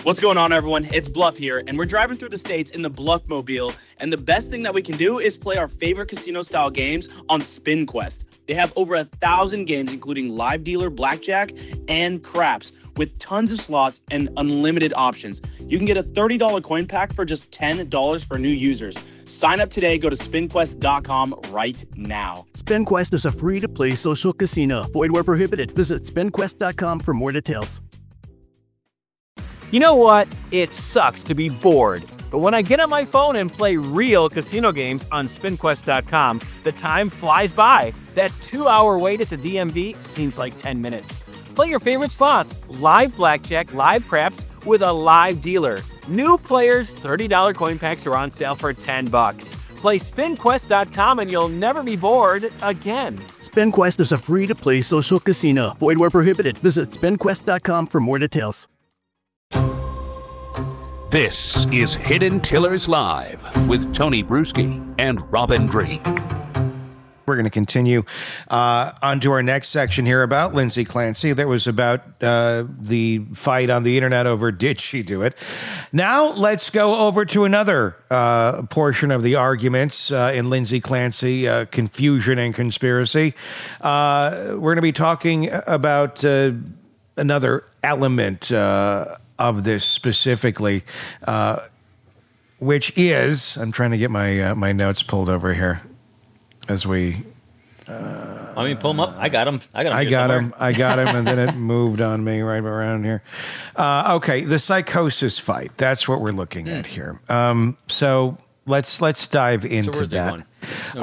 What's going on, everyone? It's Bluff here, and we're driving through the states in the Bluffmobile, and the best thing that we can do is play our favorite casino-style games on SpinQuest. They have over 1,000 games, including live dealer, blackjack, and craps, with tons of slots and unlimited options. You can get a $30 coin pack for just $10 for new users. Sign up today. Go to spinquest.com right now. SpinQuest is a free-to-play social casino. Void where prohibited. Visit spinquest.com for more details. You know what? It sucks to be bored. But when I get on my phone and play real casino games on spinquest.com, the time flies by. That 2-hour wait at the DMV seems like 10 minutes. Play your favorite slots, live blackjack, live craps, with a live dealer. New players, $30 coin packs are on sale for $10. Play spinquest.com and you'll never be bored again. SpinQuest is a free-to-play social casino. Void where prohibited. Visit spinquest.com for more details. This is Hidden Tillers Live with Tony Bruschi and Robin Drake. We're going to continue on to our next section here about Lindsay Clancy. That was about the fight on the internet over did she do it. Now let's go over to another portion of the arguments in Lindsay Clancy, confusion and conspiracy. We're going to be talking about another element of this specifically, which is, I'm trying to get my notes pulled over here as we. Pull them up. I got them. I got them, and then it moved on me right around here. Okay, the psychosis fight. That's what we're looking at here. So let's dive into that. Okay.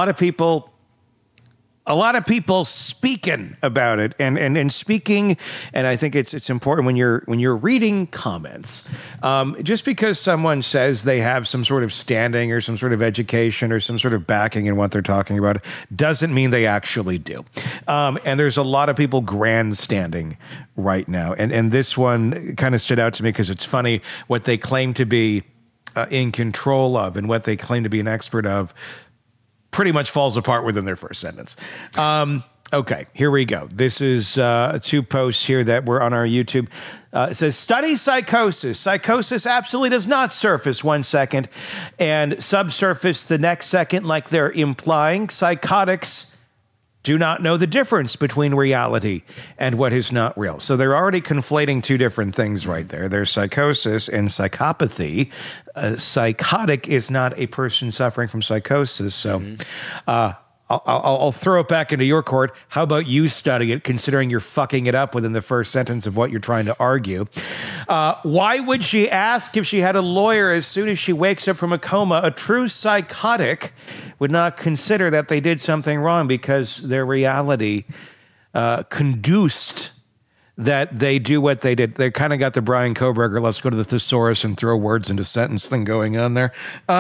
A lot of people speaking about it and speaking, and I think it's important when you're reading comments. Just because someone says they have some sort of standing or some sort of education or some sort of backing in what they're talking about doesn't mean they actually do. And there's a lot of people grandstanding right now, and this one kind of stood out to me because it's funny what they claim to be in control of and what they claim to be an expert of pretty much falls apart within their first sentence. Okay, here we go. This is 2 posts here that were on our YouTube. It says, study psychosis. Psychosis absolutely does not surface 1 second and subsurface the next second like they're implying. Psychotics do not know the difference between reality and what is not real. So they're already conflating 2 different things right there. There's psychosis and psychopathy. Psychotic is not a person suffering from psychosis. So I'll throw it back into your court. How about you study it, considering you're fucking it up within the first sentence of what you're trying to argue? Why would she ask if she had a lawyer as soon as she wakes up from a coma? A true psychotic would not consider that they did something wrong because their reality conduced that they do what they did. They kind of got the Brian Koberger, let's go to the thesaurus and throw words into sentence thing going on there.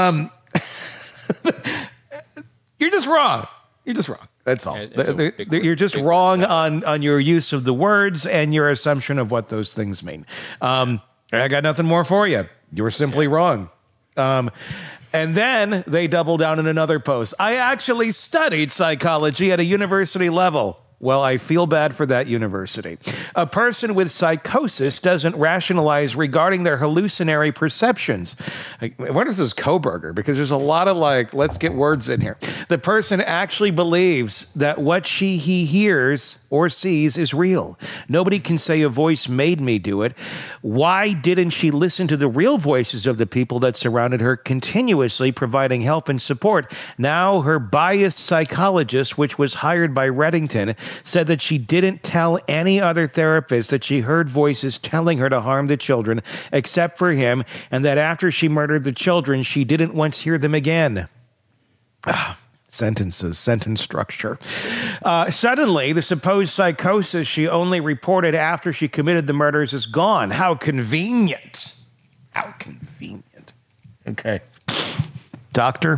You're just wrong. You're just wrong. That's all. You're just wrong on your use of the words and your assumption of what those things mean. I got nothing more for you. You were simply wrong. And then they double down in another post. I actually studied psychology at a university level. Well, I feel bad for that university. A person with psychosis doesn't rationalize regarding their hallucinatory perceptions. What is this Koberger? Because there's a lot of let's get words in here. The person actually believes that what he hears or sees is real. Nobody can say a voice made me do it. Why didn't she listen to the real voices of the people that surrounded her, continuously providing help and support? Now her biased psychologist, which was hired by Reddington, said that she didn't tell any other therapist that she heard voices telling her to harm the children except for him, and that after she murdered the children, she didn't once hear them again. Sentences, sentence structure. Suddenly, the supposed psychosis she only reported after she committed the murders is gone. How convenient. How convenient. Okay. Doctor?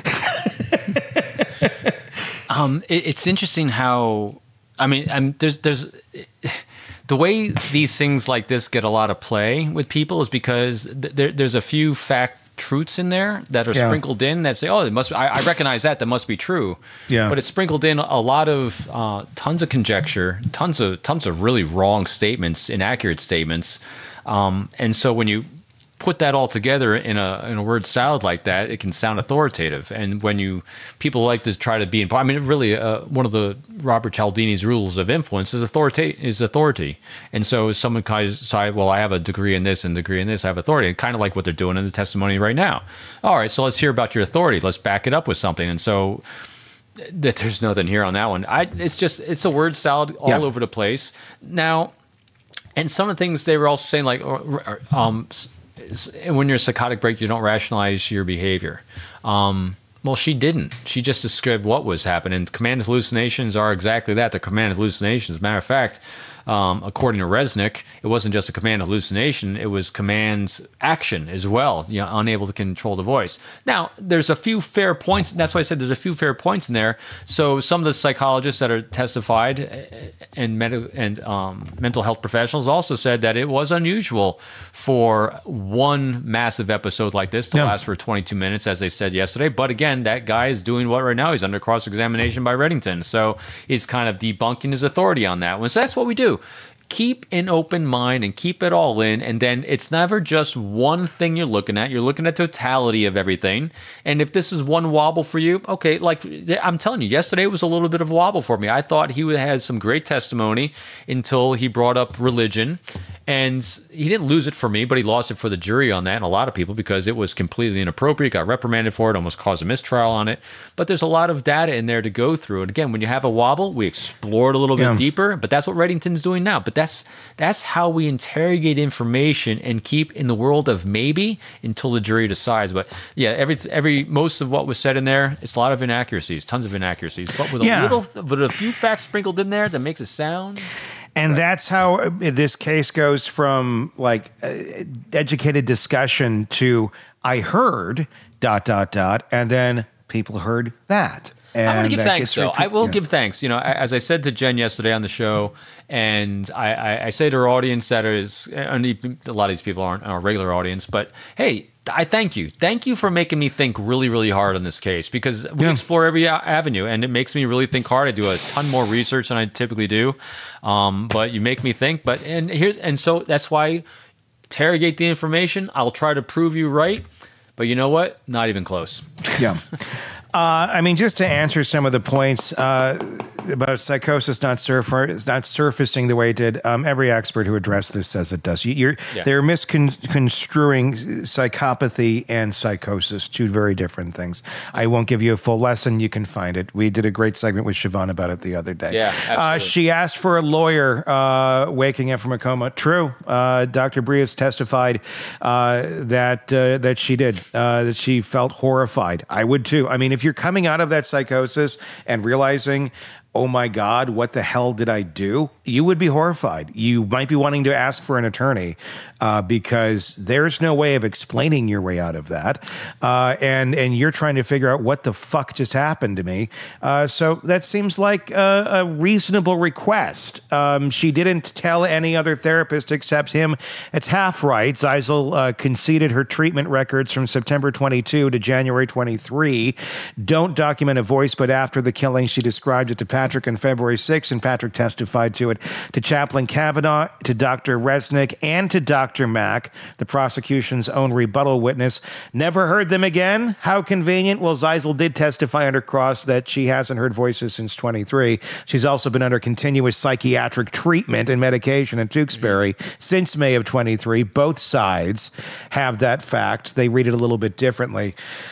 It's interesting how, there's the way these things like this get a lot of play with people is because there's a few fact truths in there that are sprinkled in that say, oh, it must. I recognize that must be true. Yeah. But it's sprinkled in a lot of tons of conjecture, tons of really wrong statements, inaccurate statements. And so when you put that all together in a word salad like that, it can sound authoritative. And when people like to try to be in, I mean, really, one of the Robert Cialdini's rules of influence is authority. And so someone kind of decide, well, I have a degree in this and degree in this, I have authority. Kind of like what they're doing in the testimony right now. All right, so let's hear about your authority. Let's back it up with something. And so there's nothing here on that one. It's a word salad all over the place now. And some of the things they were also saying, like, when you're a psychotic break, you don't rationalize your behavior. Well, she didn't. She just described what was happening. Command hallucinations are exactly that. They're command hallucinations. As a matter of fact, according to Resnick, it wasn't just a command hallucination. It was command action as well, unable to control the voice. Now, there's a few fair points. That's why I said there's a few fair points in there. So some of the psychologists that are testified and mental health professionals also said that it was unusual for one massive episode like this to last for 22 minutes, as they said yesterday. But again, that guy is doing what right now? He's under cross-examination by Reddington. So he's kind of debunking his authority on that one. So that's what we do. Keep an open mind and keep it all in. And then it's never just one thing you're looking at. You're looking at totality of everything. And if this is one wobble for you, okay, like I'm telling you, yesterday was a little bit of a wobble for me. I thought he had some great testimony until he brought up religion. And he didn't lose it for me, but he lost it for the jury on that and a lot of people because it was completely inappropriate, got reprimanded for it, almost caused a mistrial on it. But there's a lot of data in there to go through. And again, when you have a wobble, we explore it a little bit deeper, but that's what Reddington's doing now. But that's how we interrogate information and keep in the world of maybe until the jury decides. But yeah, most of what was said in there, it's a lot of inaccuracies, tons of inaccuracies, but with a few facts sprinkled in there that makes it sound. And that's how this case goes from like educated discussion to I heard ... and then people heard that. And I want to give thanks, though. I will give thanks. As I said to Jen yesterday on the show, and I say to our audience that is, and a lot of these people aren't our regular audience, but hey, I thank you. Thank you for making me think really, really hard on this case because we explore every avenue and it makes me really think hard. I do a ton more research than I typically do, but you make me think. And so that's why interrogate the information. I'll try to prove you right, but you know what? Not even close. Yeah. I mean, just to answer some of the points about psychosis not surfacing the way it did, every expert who addressed this says it does. They're misconstruing psychopathy and psychosis, two very different things. I won't give you a full lesson. You can find it. We did a great segment with Siobhan about it the other day. Yeah, absolutely. She asked for a lawyer waking up from a coma. True. Dr. Brias testified that she did, that she felt horrified. I would too. I mean, if you're coming out of that psychosis and realizing, oh my God, what the hell did I do? You would be horrified. You might be wanting to ask for an attorney because there's no way of explaining your way out of that. And you're trying to figure out what the fuck just happened to me. So that seems like a reasonable request. She didn't tell any other therapist except him. It's half right. Zeisel conceded her treatment records from September 22 to January 23. Don't document a voice, but after the killing, she described it to Patrick on February 6th, and Patrick testified to it to Chaplain Kavanaugh, to Dr. Resnick, and to Dr. Mack, the prosecution's own rebuttal witness. Never heard them again? How convenient. Well, Zeisel did testify under cross that she hasn't heard voices since 23. She's also been under continuous psychiatric treatment and medication at Tewksbury since May of 23. Both sides have that fact. They read it a little bit differently.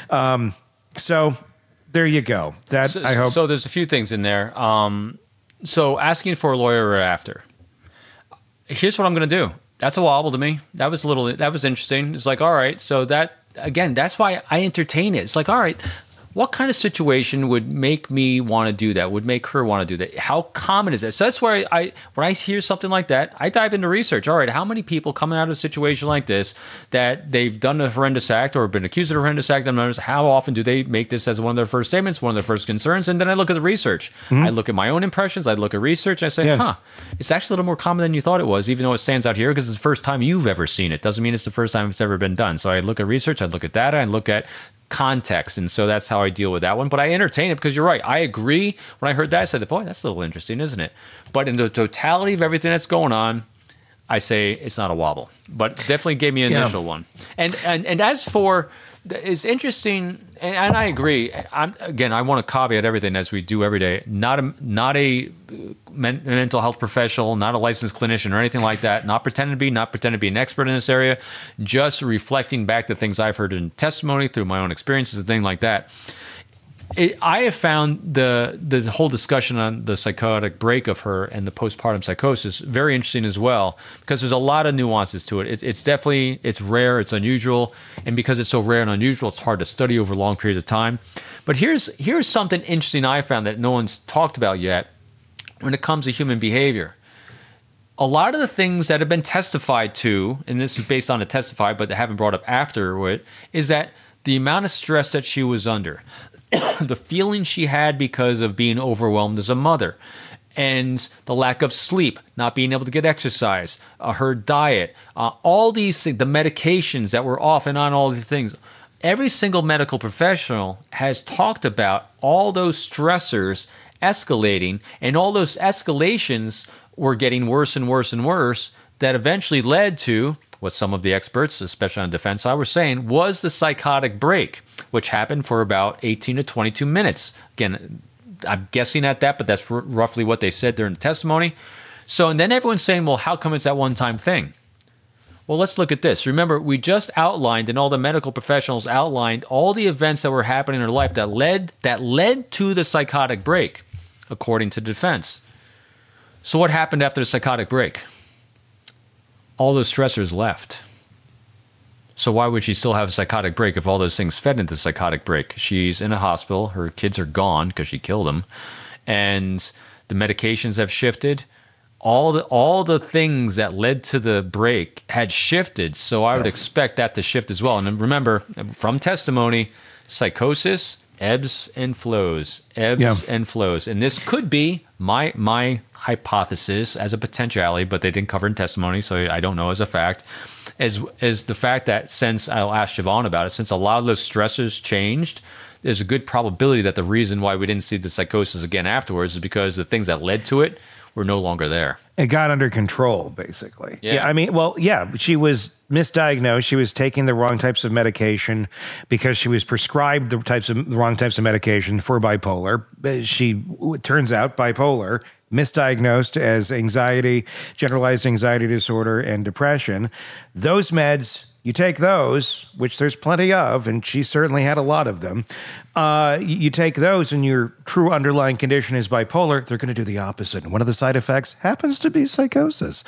So there you go. I hope. So there's a few things in there. So asking for a lawyer right after. Here's what I'm going to do. That's a wobble to me. That was interesting. It's like, all right. So that's why I entertain it. It's like, all right, what kind of situation would make me want to do that, would make her want to do that? How common is that? So that's where when I hear something like that, I dive into research. All right, how many people coming out of a situation like this that they've done a horrendous act or been accused of a horrendous act, how often do they make this as one of their first statements, one of their first concerns? And then I look at the research. Mm-hmm. I look at my own impressions. I look at research. I say, it's actually a little more common than you thought it was, even though it stands out here because it's the first time you've ever seen it. Doesn't mean it's the first time it's ever been done. So I look at research. I look at data. I look at context, and so that's how I deal with that one. But I entertain it because you're right. I agree. When I heard that, I said, boy, that's a little interesting, isn't it? But in the totality of everything that's going on, I say it's not a wobble, but definitely gave me an initial one. And as for, it's interesting, and I agree. I want to caveat everything as we do every day. Not a mental health professional, not a licensed clinician or anything like that. Not pretending to be an expert in this area. Just reflecting back the things I've heard in testimony through my own experiences and things like that. I have found the whole discussion on the psychotic break of her and the postpartum psychosis very interesting as well, because there's a lot of nuances to it. It's definitely, it's rare, it's unusual, and because it's so rare and unusual, it's hard to study over long periods of time. But here's something interesting I found that no one's talked about yet when it comes to human behavior. A lot of the things that have been testified to, and this is based on a testify, but they haven't brought up afterward, is that the amount of stress that she was under, the feeling she had because of being overwhelmed as a mother, and the lack of sleep, not being able to get exercise, her diet, all these things, the medications that were off and on, all these things. Every single medical professional has talked about all those stressors escalating, and all those escalations were getting worse and worse and worse, that eventually led to what some of the experts, especially on the defense side, were saying was the psychotic break, which happened for about 18 to 22 minutes. Again, I'm guessing at that, but that's roughly what they said during the testimony. So, and then everyone's saying, well, how come it's that one-time thing? Well, let's look at this. Remember, we just outlined, and all the medical professionals outlined, all the events that were happening in her life that led to the psychotic break, according to defense. So what happened after the psychotic break? All those stressors left. So why would she still have a psychotic break if all those things fed into the psychotic break? She's in a hospital. Her kids are gone because she killed them. And the medications have shifted. All the things that led to the break had shifted. So I would expect that to shift as well. And remember, from testimony, psychosis ebbs and flows, and flows. And this could be my hypothesis as a potentiality, but they didn't cover in testimony, so I don't know as a fact, as the fact that since, I'll ask Siobhan about it, since a lot of those stressors changed, there's a good probability that the reason why we didn't see the psychosis again afterwards is because the things that led to it were no longer there. It got under control, basically. Yeah. I mean, well, yeah, she was misdiagnosed. She was taking the wrong types of medication because she was prescribed the wrong types of medication for bipolar. She, it turns out, bipolar, misdiagnosed as anxiety, generalized anxiety disorder, and depression. Those meds, you take those, which there's plenty of, and she certainly had a lot of them. You take those and your true underlying condition is bipolar, they're going to do the opposite. And one of the side effects happens to be psychosis.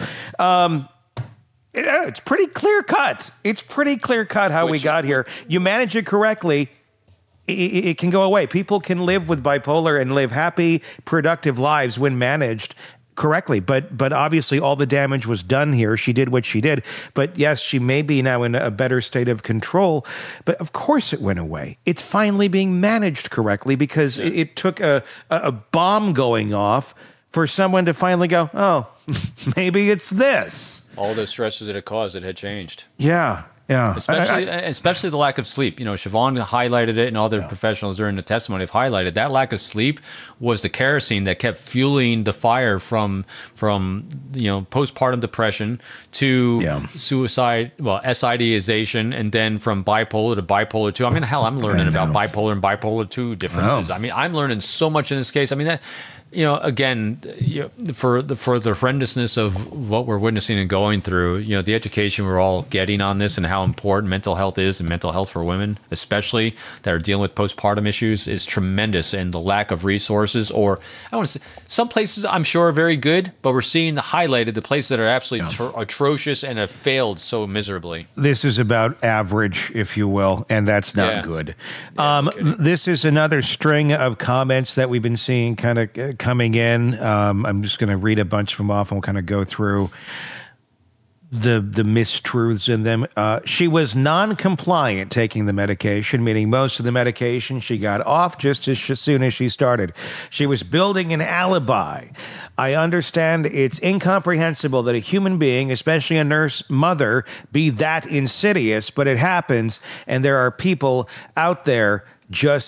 It's pretty clear cut. It's pretty clear cut how we got here. You manage it correctly, it can go away. People can live with bipolar and live happy, productive lives when managed correctly. But obviously all the damage was done here. She did what she did. But yes, she may be now in a better state of control. But of course it went away. It's finally being managed correctly because it took a bomb going off for someone to finally go, oh, maybe it's this. All those stresses that it caused, it had changed. Yeah. Yeah. Especially the lack of sleep. You know, Siobhan highlighted it, and other professionals during the testimony have highlighted that lack of sleep was the kerosene that kept fueling the fire from postpartum depression to suicide, SIDization, and then from bipolar to bipolar 2. I mean, hell, I'm learning about bipolar and bipolar 2 differences. I mean, I'm learning so much in this case. I mean, that, again, for the horrendousness of what we're witnessing and going through, the education we're all getting on this and how important mental health is, and mental health for women, especially that are dealing with postpartum issues, is tremendous. And the lack of resources, or I want to say, some places I'm sure are very good, but we're seeing highlighted the places that are absolutely atrocious and have failed so miserably. This is about average, if you will, and that's not good. This is another string of comments that we've been seeing kind of coming in. I'm just going to read a bunch of them off and we'll kind of go through the mistruths in them. She was non-compliant taking the medication, meaning most of the medication she got off just as soon as she started. She was building an alibi. I understand it's incomprehensible that a human being, especially a nurse mother, be that insidious, but it happens, and there are people out there just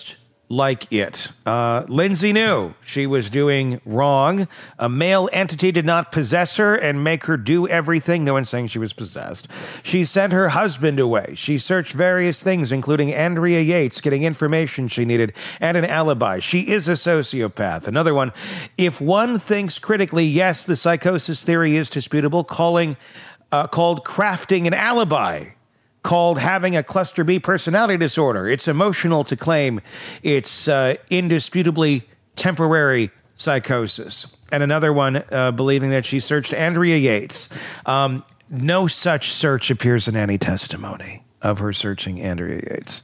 like it. Lindsay knew she was doing wrong. A male entity did not possess her and make her do everything. No one's saying she was possessed. She sent her husband away. She searched various things, including Andrea Yates, getting information she needed and an alibi. She is a sociopath. Another one, if one thinks critically, yes, the psychosis theory is disputable, called crafting an alibi, called having a cluster B personality disorder. It's emotional to claim it's indisputably temporary psychosis. And another one believing that she searched Andrea Yates. No such search appears in any testimony of her searching Andrea Yates.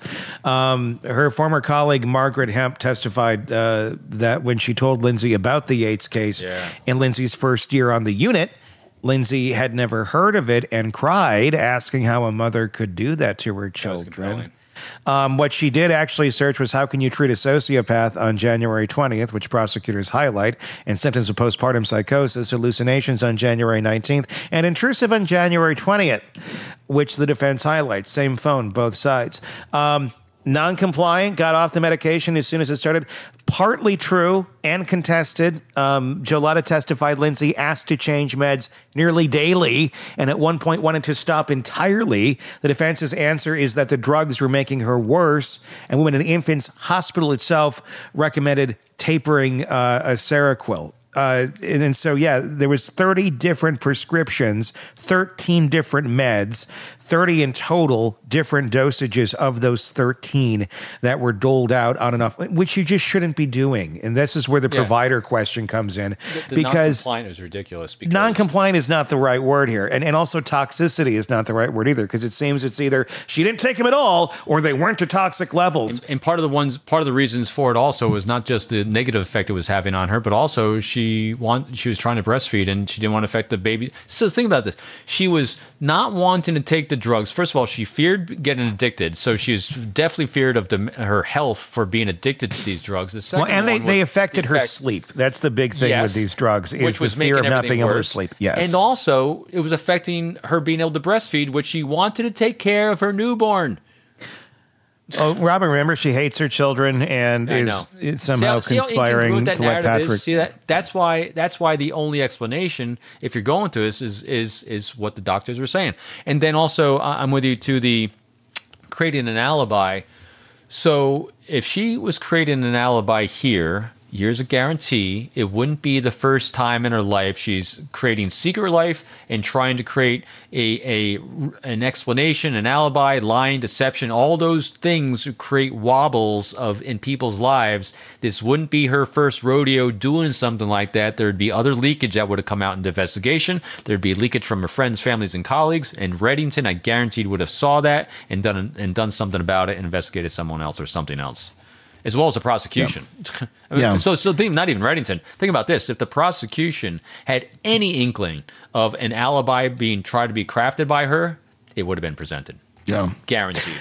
Her former colleague, Margaret Hemp, testified that when she told Lindsay about the Yates case in Lindsay's first year on the unit, Lindsay had never heard of it and cried, asking how a mother could do that to her children. What she did actually search was how can you treat a sociopath on January 20th, which prosecutors highlight, and symptoms of postpartum psychosis, hallucinations on January 19th, and intrusive on January 20th, which the defense highlights. Same phone, both sides. Non-compliant, got off the medication as soon as it started. Partly true and contested. Joletta testified Lindsay asked to change meds nearly daily and at one point wanted to stop entirely. The defense's answer is that the drugs were making her worse, and Women and Infants Hospital itself recommended tapering a Seroquel. And so, there was 30 different prescriptions, 13 different meds, 30 in total different dosages of those 13 that were doled out on and off, which you just shouldn't be doing. And this is where the provider question comes in. The because non-compliant is ridiculous. Because non-compliant is not the right word here. And also toxicity is not the right word either, because it seems it's either she didn't take them at all or they weren't to toxic levels. And part of the reasons for it also was not just the negative effect it was having on her, but also she was trying to breastfeed and she didn't want to affect the baby. So think about this. She was not wanting to take the drugs. First of all, she feared getting addicted. So she was definitely feared of her health for being addicted to these drugs. The second they affected her sleep. That's the big thing with these drugs, is the fear of not being able to sleep. Yes. And also, it was affecting her being able to breastfeed, which she wanted to take care of her newborn. Oh, Robin, remember, she hates her children and is somehow conspiring to let Patrick. That's why the only explanation, if you're going to this, is what the doctors were saying. And then also, I'm with you to the creating an alibi. So if she was creating an alibi here, here's a guarantee, it wouldn't be the first time in her life she's creating secret life and trying to create an explanation, an alibi, lying, deception, all those things create wobbles in people's lives. This wouldn't be her first rodeo doing something like that. There'd be other leakage that would have come out in the investigation. There'd be leakage from her friends, families, and colleagues. And Reddington, I guaranteed, would have saw that and done something about it and investigated someone else or something else, as well as the prosecution. So not even Reddington. Think about this. If the prosecution had any inkling of an alibi being tried to be crafted by her, it would have been presented. Yeah. Guaranteed.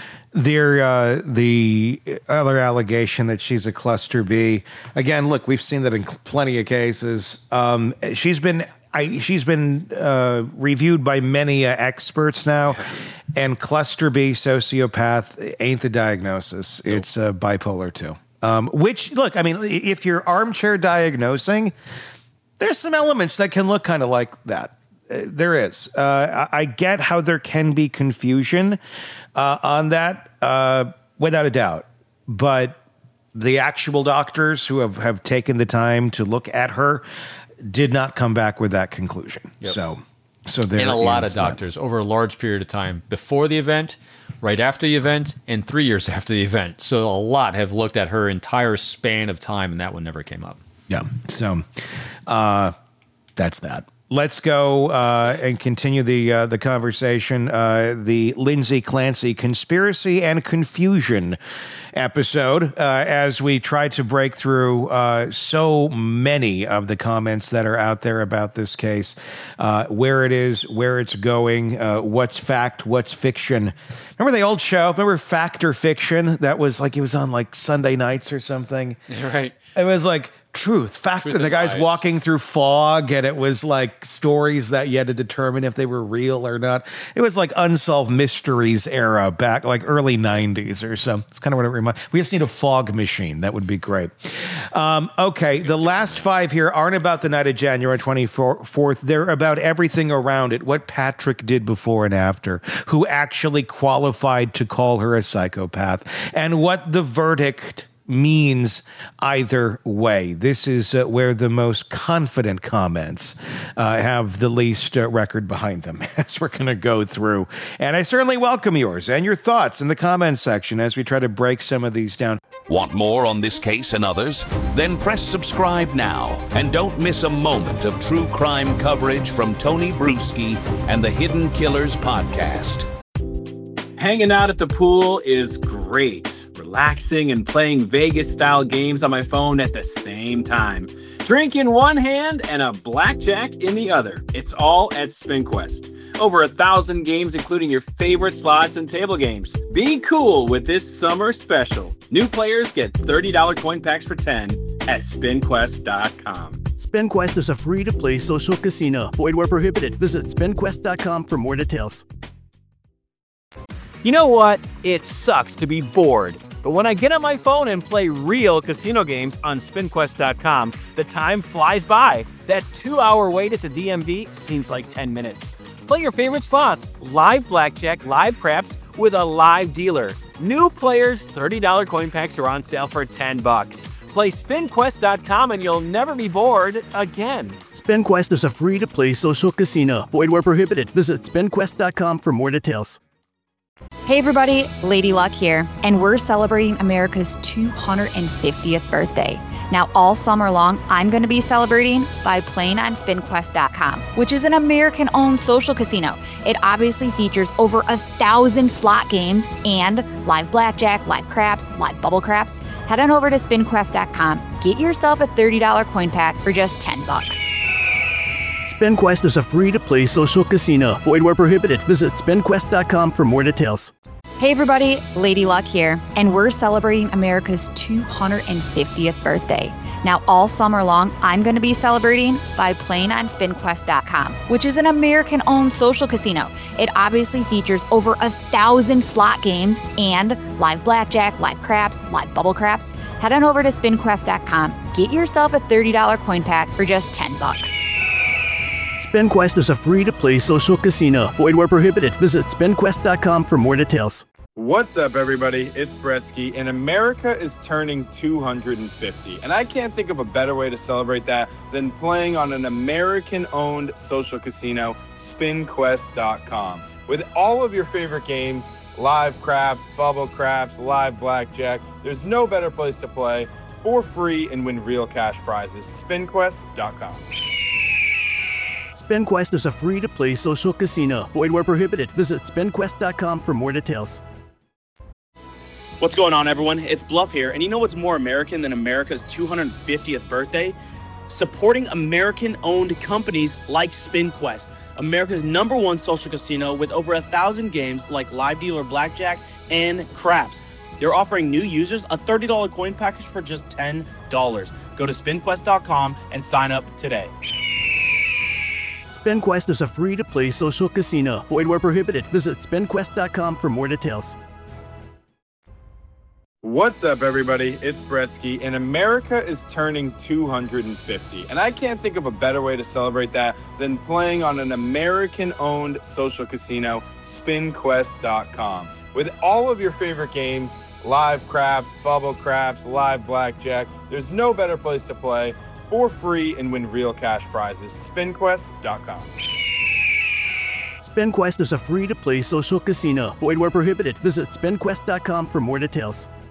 The other allegation that she's a cluster B. Again, look, we've seen that in plenty of cases. She's been reviewed by many experts now, and cluster B sociopath ain't the diagnosis. Nope. It's bipolar 2. Which, look, I mean, if you're armchair diagnosing, there's some elements that can look kind of like that. There is. I get how there can be confusion on that, without a doubt. But the actual doctors who have taken the time to look at her did not come back with that conclusion. Yep. So there, and a lot of doctors over a large period of time before the event, right after the event, and 3 years after the event. So a lot have looked at her entire span of time, and that one never came up. Yeah. So that's that. Let's go and continue the conversation. The Lindsay Clancy Conspiracy and Confusion episode, as we try to break through so many of the comments that are out there about this case, where it is, where it's going, what's fact, what's fiction. Remember the old show? Remember Fact or Fiction? That was like, it was on like Sunday nights or something. Right. It was like, Fact. The guy's walking through fog, and it was like stories that you had to determine if they were real or not. It was like Unsolved Mysteries era, back like early 90s or so. It's kind of what it reminds. We just need a fog machine. That would be great. Okay, the last 5 here aren't about the night of January 24th. They're about everything around it. What Patrick did before and after, who actually qualified to call her a psychopath, and what the verdict means either way. This is where the most confident comments have the least record behind them, as we're going to go through. And I certainly welcome yours and your thoughts in the comments section as we try to break some of these down. Want more on this case and others? Then press subscribe now and don't miss a moment of true crime coverage from Tony Bruschi and the Hidden Killers podcast. Hanging out at the pool is great. Relaxing and playing Vegas-style games on my phone at the same time. Drink in one hand and a blackjack in the other. It's all at SpinQuest. Over 1,000 games, including your favorite slots and table games. Be cool with this summer special. New players get $30 coin packs for 10 at SpinQuest.com. SpinQuest is a free-to-play social casino. Void where prohibited. Visit SpinQuest.com for more details. You know what? It sucks to be bored. But when I get on my phone and play real casino games on SpinQuest.com, the time flies by. That 2-hour wait at the DMV seems like 10 minutes. Play your favorite slots, live blackjack, live craps, with a live dealer. New players, $30 coin packs are on sale for $10. Play SpinQuest.com and you'll never be bored again. SpinQuest is a free-to-play social casino. Void where prohibited. Visit SpinQuest.com for more details. Hey everybody, Lady Luck here, and we're celebrating America's 250th birthday. Now all summer long, I'm going to be celebrating by playing on SpinQuest.com, which is an American-owned social casino. It obviously features over 1,000 slot games and live blackjack, live craps, live bubble craps. Head on over to SpinQuest.com, get yourself a $30 coin pack for just $10. SpinQuest is a free-to-play social casino. Void where prohibited. Visit SpinQuest.com for more details. Hey everybody, Lady Luck here, and we're celebrating America's 250th birthday. Now all summer long, I'm going to be celebrating by playing on SpinQuest.com, which is an American-owned social casino. It obviously features over 1,000 slot games and live blackjack, live craps, live bubble craps. Head on over to SpinQuest.com, get yourself a $30 coin pack for just $10. SpinQuest is a free-to-play social casino. Void where prohibited. Visit SpinQuest.com for more details. What's up, everybody? It's Bretsky, and America is turning 250. And I can't think of a better way to celebrate that than playing on an American-owned social casino, SpinQuest.com. With all of your favorite games, live craps, bubble craps, live blackjack, there's no better place to play for free and win real cash prizes. SpinQuest.com. SpinQuest is a free-to-play social casino. Void where prohibited. Visit SpinQuest.com for more details. What's going on, everyone? It's Bluff here, and you know what's more American than America's 250th birthday? Supporting American-owned companies like SpinQuest, America's #1 social casino with over 1,000 games like live dealer blackjack and craps. They're offering new users a $30 coin package for just $10. Go to SpinQuest.com and sign up today. SpinQuest is a free-to-play social casino. Void where prohibited. Visit SpinQuest.com for more details. What's up, everybody? It's Bretsky, and America is turning 250. And I can't think of a better way to celebrate that than playing on an American-owned social casino, SpinQuest.com. With all of your favorite games, live craps, bubble craps, live blackjack, there's no better place to play for free and win real cash prizes. SpinQuest.com. SpinQuest is a free-to-play social casino. Void where prohibited. Visit SpinQuest.com for more details.